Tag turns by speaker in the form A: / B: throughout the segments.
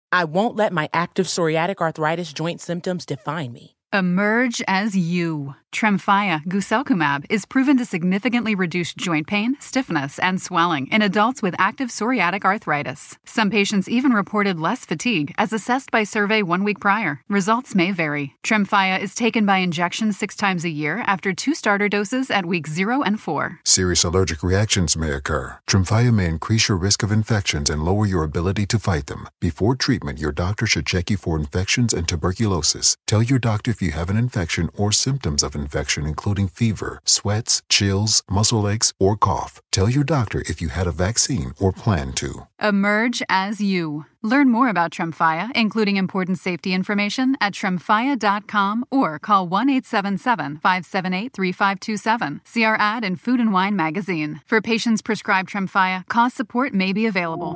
A: I won't let my active psoriatic arthritis joint symptoms define me.
B: Emerge as you. Tremfya guselkumab is proven to significantly reduce joint pain, stiffness, and swelling in adults with active psoriatic arthritis. Some patients even reported less fatigue as assessed by survey 1 week prior. Results may vary. Tremfya is taken by injection 6 times a year after 2 starter doses at weeks 0 and 4.
C: Serious allergic reactions may occur. Tremfya may increase your risk of infections and lower your ability to fight them. Before treatment, your doctor should check you for infections and tuberculosis. Tell your doctor if you have an infection or symptoms of infection, including fever, sweats, chills, muscle aches, or cough. Tell your doctor if you had a vaccine or plan to.
B: Emerge as you. Learn more about Tremfya, including important safety information, at tremfya.com or call 1-877-578-3527. See our ad in Food and Wine magazine. For patients prescribed Tremfya, cost support may be available.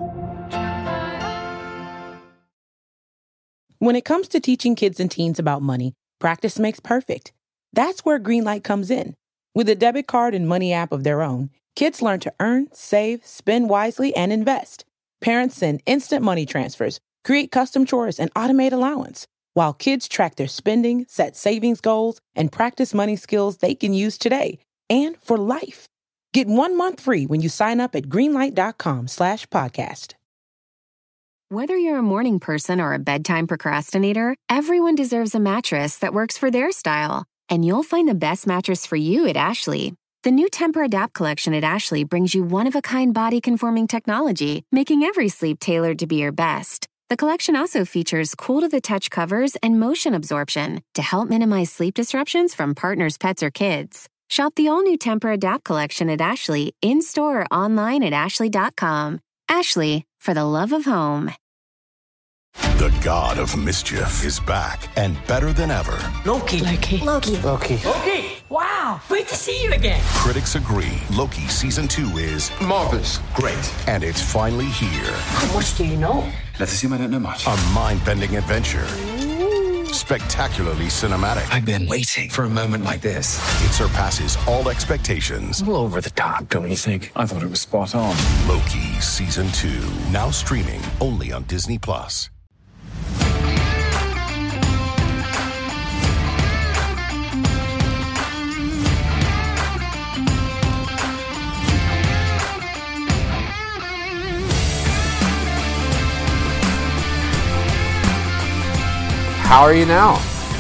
A: When it comes to teaching kids and teens about money, practice makes perfect. That's where Greenlight comes in. With a debit card and money app of their own, kids learn to earn, save, spend wisely, and invest. Parents send instant money transfers, create custom chores, and automate allowance, while kids track their spending, set savings goals, and practice money skills they can use today and for life. Get 1 month free when you sign up at greenlight.com/podcast.
D: Whether you're a morning person or a bedtime procrastinator, everyone deserves a mattress that works for their style. And you'll find the best mattress for you at Ashley. The new Tempur-Adapt collection at Ashley brings you one-of-a-kind body-conforming technology, making every sleep tailored to be your best. The collection also features cool-to-the-touch covers and motion absorption to help minimize sleep disruptions from partners, pets, or kids. Shop the all-new Tempur-Adapt collection at Ashley, in-store or online at ashley.com. Ashley, for the love of home.
E: The god of mischief is back and better than ever.
F: Loki. Wow, great to see you again.
E: Critics agree Loki Season 2 is
G: marvelous, great,
E: and it's finally here.
F: How much do you know?
G: Let's assume I don't know much.
E: A mind-bending adventure. Spectacularly cinematic.
G: I've been waiting for a moment like this.
E: It surpasses all expectations.
G: A little over the top, don't you think? I thought it was spot on.
E: Loki Season 2. Now streaming only on Disney+.
H: How are you now?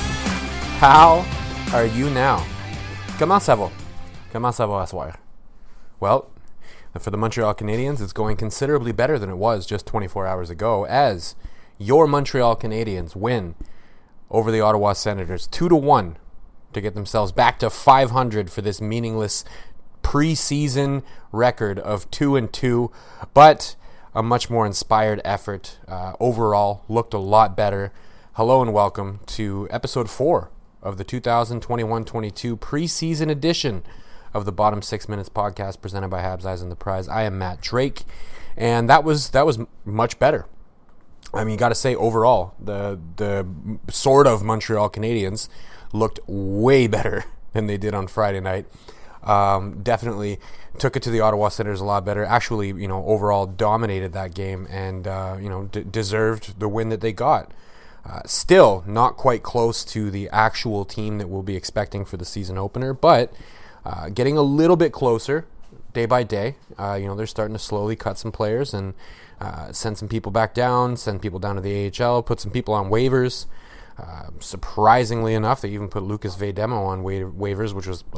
H: How are you now? Comment ça va? Comment ça va, Aswire? Well, for the Montreal Canadiens, it's going considerably better than it was just 24 hours ago, as your Montreal Canadiens win over the Ottawa Senators 2-1 to get themselves back to 500 for this meaningless preseason record of 2-2, but a much more inspired effort overall, looked a lot better. Hello and welcome to episode 4 of the 2021-22 preseason edition of the Bottom 6 Minutes podcast presented by Habs Eyes on the Prize. I am Matt Drake, and that was much better. I mean, you got to say overall, the sort of Montreal Canadiens looked way better than they did on Friday night. Definitely took it to the Ottawa Senators a lot better. Actually, overall dominated that game and deserved the win that they got. Still not quite close to the actual team that we'll be expecting for the season opener, but getting a little bit closer day by day. They're starting to slowly cut some players and send some people back down, send people down to the AHL, put some people on waivers. Surprisingly enough, they even put Lucas Veidemo on waivers, which was,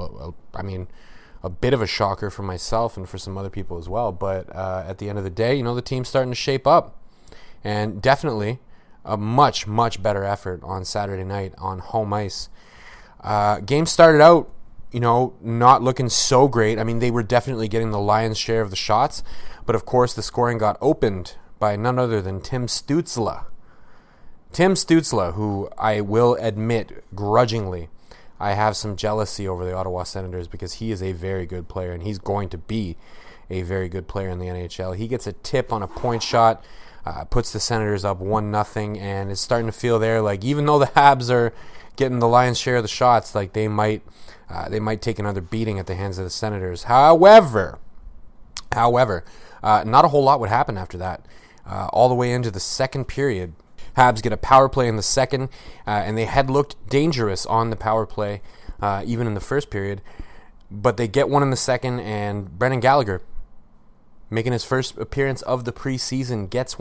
H: a bit of a shocker for myself and for some other people as well. But at the end of the day, the team's starting to shape up. And definitely a much, much better effort on Saturday night on home ice. Game started out, not looking so great. I mean, they were definitely getting the lion's share of the shots, but of course the scoring got opened by none other than Tim Stützle. Tim Stützle, who I will admit grudgingly, I have some jealousy over the Ottawa Senators because he is a very good player and he's going to be a very good player in the NHL. He gets a tip on a point shot, puts the Senators up 1-0, and it's starting to feel there like even though the Habs are getting the lion's share of the shots, like they might take another beating at the hands of the Senators. However, not a whole lot would happen after that. All the way into the second period, Habs get a power play in the second, and they had looked dangerous on the power play, even in the first period. But they get one in the second, and Brendan Gallagher, making his first appearance of the preseason, gets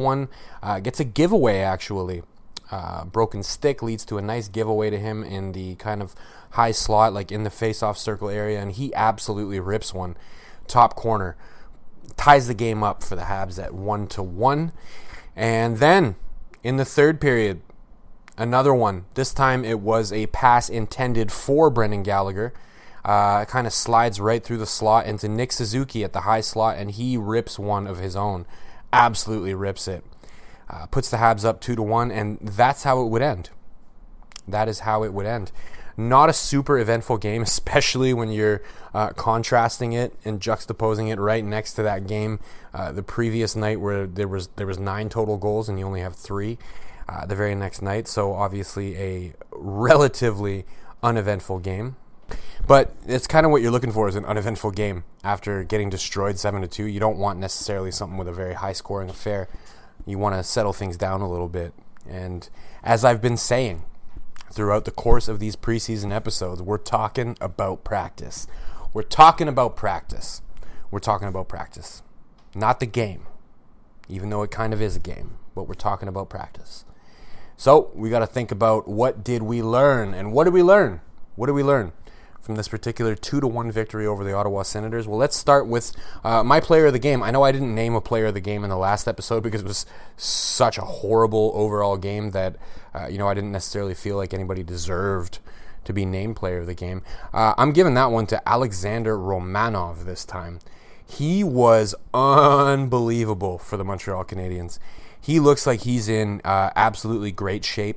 H: a giveaway, actually. Broken stick leads to a nice giveaway to him in the kind of high slot, like in the face-off circle area, and he absolutely rips one. Top corner. Ties the game up for the Habs at 1-1. And then, in the third period, another one. This time it was a pass intended for Brendan Gallagher. It kind of slides right through the slot into Nick Suzuki at the high slot, and he rips one of his own. Absolutely rips it. Puts the Habs up 2-1, and that's how it would end. That is how it would end. Not a super eventful game, especially when you're contrasting it and juxtaposing it right next to that game the previous night where there was 9 total goals and you only have 3 the very next night. So obviously a relatively uneventful game. But it's kind of what you're looking for, is an uneventful game after getting destroyed 7-2. You don't want necessarily something with a very high-scoring affair. You want to settle things down a little bit. And as I've been saying throughout the course of these preseason episodes, we're talking about practice. We're talking about practice. We're talking about practice. Not the game, even though it kind of is a game, but we're talking about practice. So we got to think about, what did we learn? And what did we learn? What did we learn from this particular 2-1 victory over the Ottawa Senators? Well, let's start with my player of the game. I know I didn't name a player of the game in the last episode because it was such a horrible overall game that I didn't necessarily feel like anybody deserved to be named player of the game. I'm giving that one to Alexander Romanov this time. He was unbelievable for the Montreal Canadiens. He looks like he's in absolutely great shape.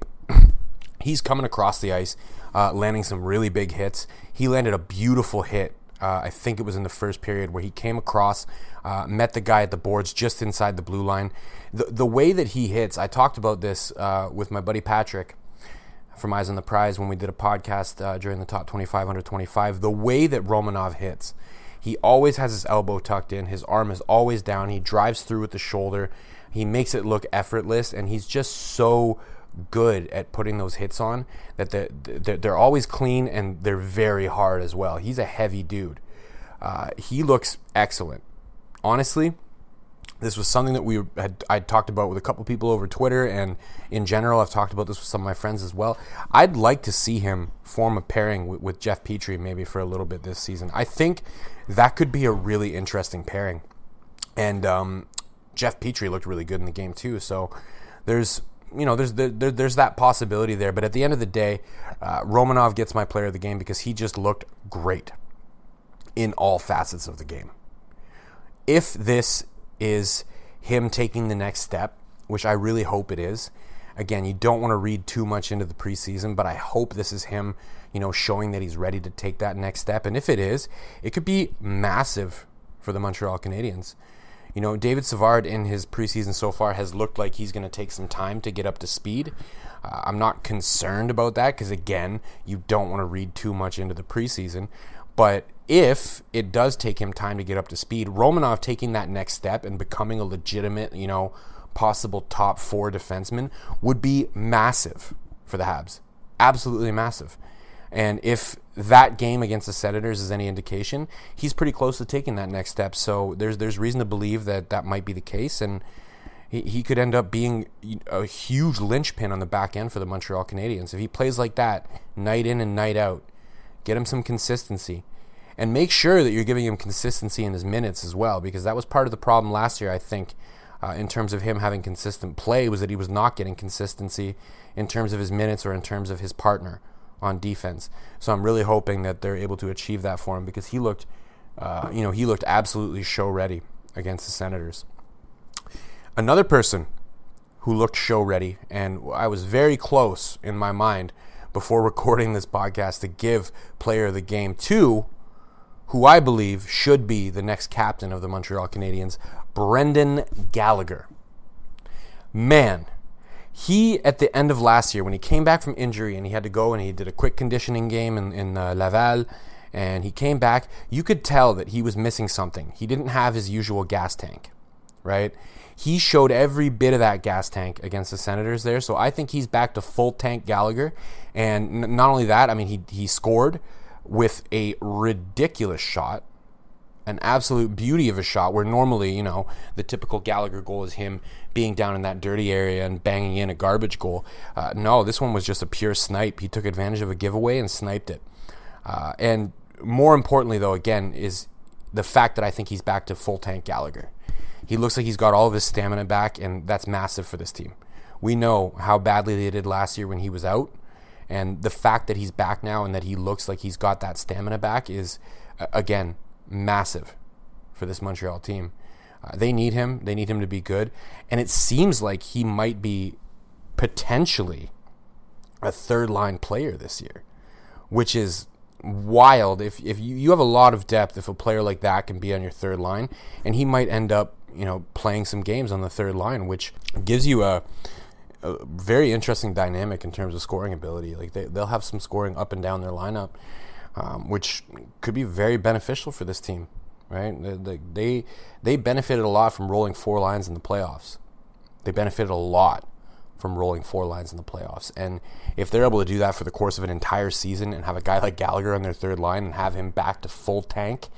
H: He's coming across the ice, landing some really big hits. He landed a beautiful hit. I think it was in the first period where he came across, met the guy at the boards just inside the blue line. The way that he hits, I talked about this with my buddy Patrick from Eyes on the Prize when we did a podcast during the Top 25 Under 25. The way that Romanov hits, he always has his elbow tucked in. His arm is always down. He drives through with the shoulder. He makes it look effortless, and he's just so good at putting those hits on that they're always clean, and they're very hard as well. He's a heavy dude. He looks excellent. Honestly, this was something that I'd talked about with a couple people over Twitter, and in general, I've talked about this with some of my friends as well. I'd like to see him form a pairing with Jeff Petrie maybe for a little bit this season. I think that could be a really interesting pairing. And Jeff Petrie looked really good in the game too. So there's that possibility there. But at the end of the day, Romanov gets my player of the game because he just looked great in all facets of the game. If this is him taking the next step, which I really hope it is. Again, you don't want to read too much into the preseason, but I hope this is him, showing that he's ready to take that next step. And if it is, it could be massive for the Montreal Canadiens. David Savard in his preseason so far has looked like he's going to take some time to get up to speed. I'm not concerned about that because, again, you don't want to read too much into the preseason. But if it does take him time to get up to speed, Romanov taking that next step and becoming a legitimate, possible top 4 defenseman would be massive for the Habs. Absolutely massive. And if that game against the Senators is any indication, he's pretty close to taking that next step. So there's reason to believe that might be the case, and he could end up being a huge linchpin on the back end for the Montreal Canadiens. If he plays like that night in and night out, get him some consistency. And make sure that you're giving him consistency in his minutes as well, because that was part of the problem last year, I think, in terms of him having consistent play, was that he was not getting consistency in terms of his minutes or in terms of his partner on defense. So I'm really hoping that they're able to achieve that for him, because he looked absolutely show ready against the Senators. Another person who looked show ready, and I was very close in my mind before recording this podcast to give player of the game to who I believe should be the next captain of the Montreal Canadiens, Brendan Gallagher. Man, he, at the end of last year, when he came back from injury and he had to go and he did a quick conditioning game in Laval, and he came back, you could tell that he was missing something. He didn't have his usual gas tank, right? He showed every bit of that gas tank against the Senators there. So I think he's back to full tank Gallagher. And not only that, I mean, he scored with a ridiculous shot, an absolute beauty of a shot, where normally, you know, the typical Gallagher goal is him being down in that dirty area and banging in a garbage goal. No, this one was just a pure snipe. He took advantage of a giveaway and sniped it. And more importantly, though, again, is the fact that I think he's back to full tank Gallagher. He looks like he's got all of his stamina back, and that's massive for this team. We know how badly they did last year when he was out, and the fact that he's back now and that he looks like he's got that stamina back is, again, massive for this Montreal team. They need him. They need him to be good, and it seems like he might be potentially a third-line player this year, which is wild. If you have a lot of depth, if a player like that can be on your third line, and he might end up, you know, playing some games on the third line, which gives you a very interesting dynamic in terms of scoring ability. Like they'll have some scoring up and down their lineup, which could be very beneficial for this team, right? They benefited a lot from rolling 4 lines in the playoffs. They benefited a lot from rolling 4 lines in the playoffs. And if they're able to do that for the course of an entire season and have a guy like Gallagher on their third line and have him back to full tank,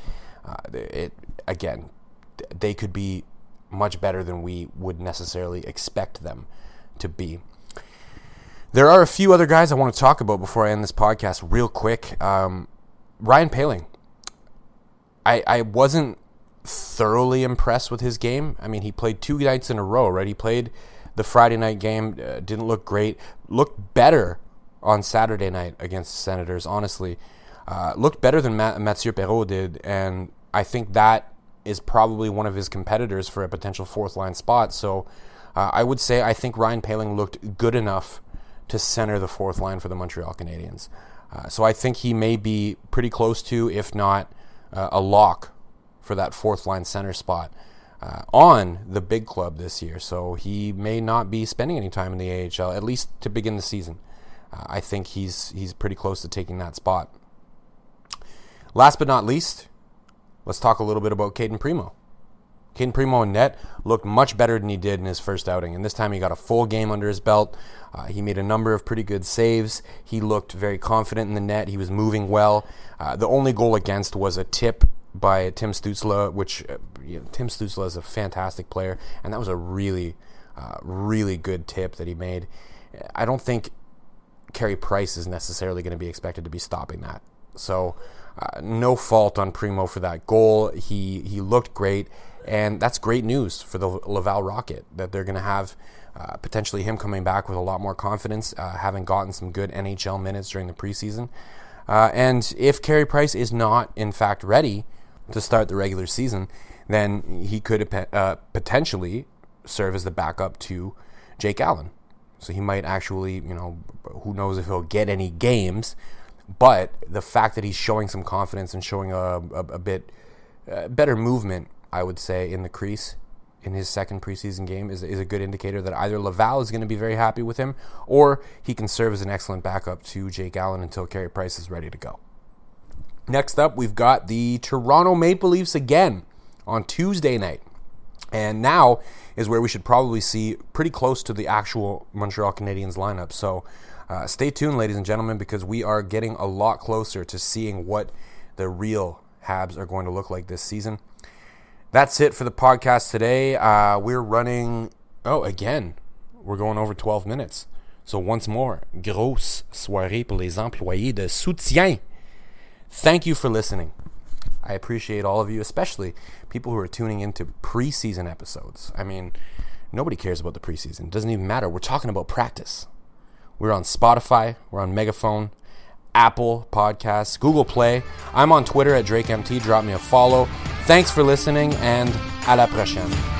H: they could be much better than we would necessarily expect them to be. There are a few other guys I want to talk about before I end this podcast real quick. Ryan Poehling. I wasn't thoroughly impressed with his game. I mean, he played 2 nights in a row, right? He played the Friday night game, didn't look great. Looked better on Saturday night against the Senators, honestly. Looked better than Mathieu Perreault did, and I think that is probably one of his competitors for a potential 4th-line spot. So I would say I think Ryan Poehling looked good enough to center the 4th line for the Montreal Canadiens. So I think he may be pretty close to, if not a lock for that 4th-line center spot on the big club this year. So he may not be spending any time in the AHL, at least to begin the season. I think he's pretty close to taking that spot. Last but not least, let's talk a little bit about Cayden Primeau. Cayden Primeau in net looked much better than he did in his first outing, and this time he got a full game under his belt. He made a number of pretty good saves. He looked very confident in the net. He was moving well. The only goal against was a tip by Tim Stützle, which Tim Stützle is a fantastic player, and that was a really, really good tip that he made. I don't think Carey Price is necessarily going to be expected to be stopping that. So no fault on Primeau for that goal. He looked great, and that's great news for the Laval Rocket, that they're going to have potentially him coming back with a lot more confidence, having gotten some good NHL minutes during the preseason. And if Carey Price is not, in fact, ready to start the regular season, then he could potentially serve as the backup to Jake Allen. So he might actually, who knows if he'll get any games, but the fact that he's showing some confidence and showing a bit better movement, I would say, in the crease in his second preseason game is a good indicator that either Laval is going to be very happy with him, or he can serve as an excellent backup to Jake Allen until Carey Price is ready to go. Next up, we've got the Toronto Maple Leafs again on Tuesday night. And now is where we should probably see pretty close to the actual Montreal Canadiens lineup. So stay tuned, ladies and gentlemen, because we are getting a lot closer to seeing what the real Habs are going to look like this season. That's it for the podcast today. We're running... again, we're going over 12 minutes. So once more, grosse soirée pour les employés de soutien. Thank you for listening. I appreciate all of you, especially people who are tuning into preseason episodes. I mean, nobody cares about the preseason. It doesn't even matter. We're talking about practice. We're on Spotify. We're on Megaphone, Apple Podcasts, Google Play. I'm on Twitter at DrakeMT. Drop me a follow. Thanks for listening, and à la prochaine.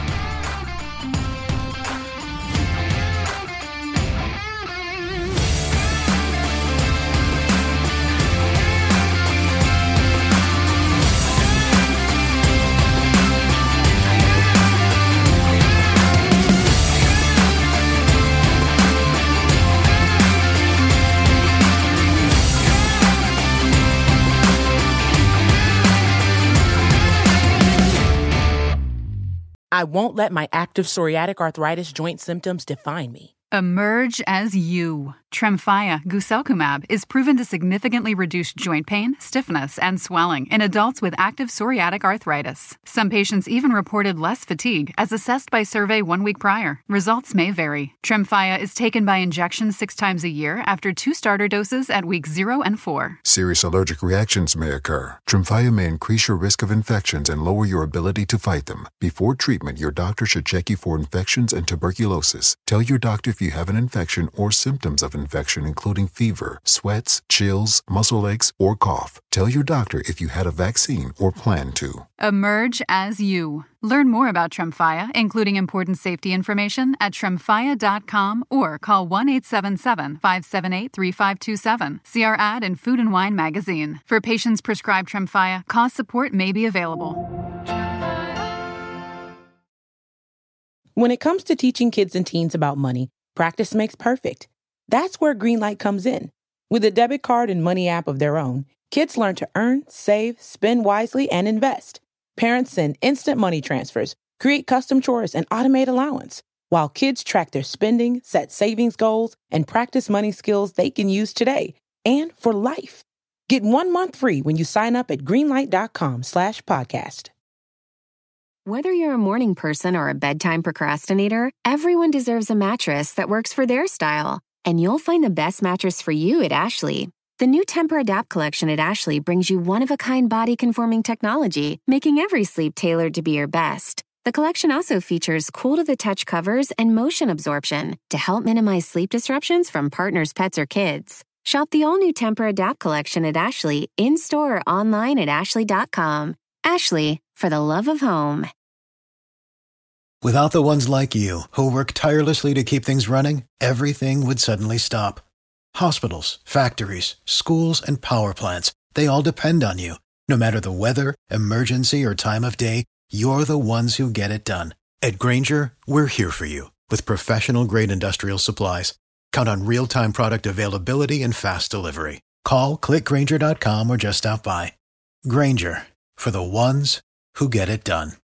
A: I won't let my active psoriatic arthritis joint symptoms define me.
B: Emerge as you. Tremfya guselkumab is proven to significantly reduce joint pain, stiffness, and swelling in adults with active psoriatic arthritis. Some patients even reported less fatigue as assessed by survey 1 week prior. Results may vary. Tremfya is taken by injection 6 times a year after 2 starter doses at weeks 0 and 4.
C: Serious allergic reactions may occur. Tremfya may increase your risk of infections and lower your ability to fight them. Before treatment, your doctor should check you for infections and tuberculosis. Tell your doctor if you have an infection or symptoms of infection, including fever, sweats, chills, muscle aches, or cough. Tell your doctor if you had a vaccine or plan to.
B: Emerge as you. Learn more about Tremfya, including important safety information, at tremfya.com or call 1-877-578-3527. See our ad in Food and Wine magazine. For patients prescribed Tremfya, cost support may be available.
A: When it comes to teaching kids and teens about money, practice makes perfect. That's where Greenlight comes in. With a debit card and money app of their own, kids learn to earn, save, spend wisely, and invest. Parents send instant money transfers, create custom chores, and automate allowance, while kids track their spending, set savings goals, and practice money skills they can use today and for life. Get 1 month free when you sign up at greenlight.com/podcast.
D: Whether you're a morning person or a bedtime procrastinator, everyone deserves a mattress that works for their style. And you'll find the best mattress for you at Ashley. The new Tempur-Adapt collection at Ashley brings you one-of-a-kind body-conforming technology, making every sleep tailored to be your best. The collection also features cool-to-the-touch covers and motion absorption to help minimize sleep disruptions from partners, pets, or kids. Shop the all-new Tempur-Adapt collection at Ashley, in-store or online at ashley.com. Ashley, for the love of home.
I: Without the ones like you, who work tirelessly to keep things running, everything would suddenly stop. Hospitals, factories, schools, and power plants, they all depend on you. No matter the weather, emergency, or time of day, you're the ones who get it done. At Grainger, we're here for you with professional-grade industrial supplies. Count on real-time product availability and fast delivery. Call, click Grainger.com, or just stop by. Grainger, for the ones who get it done.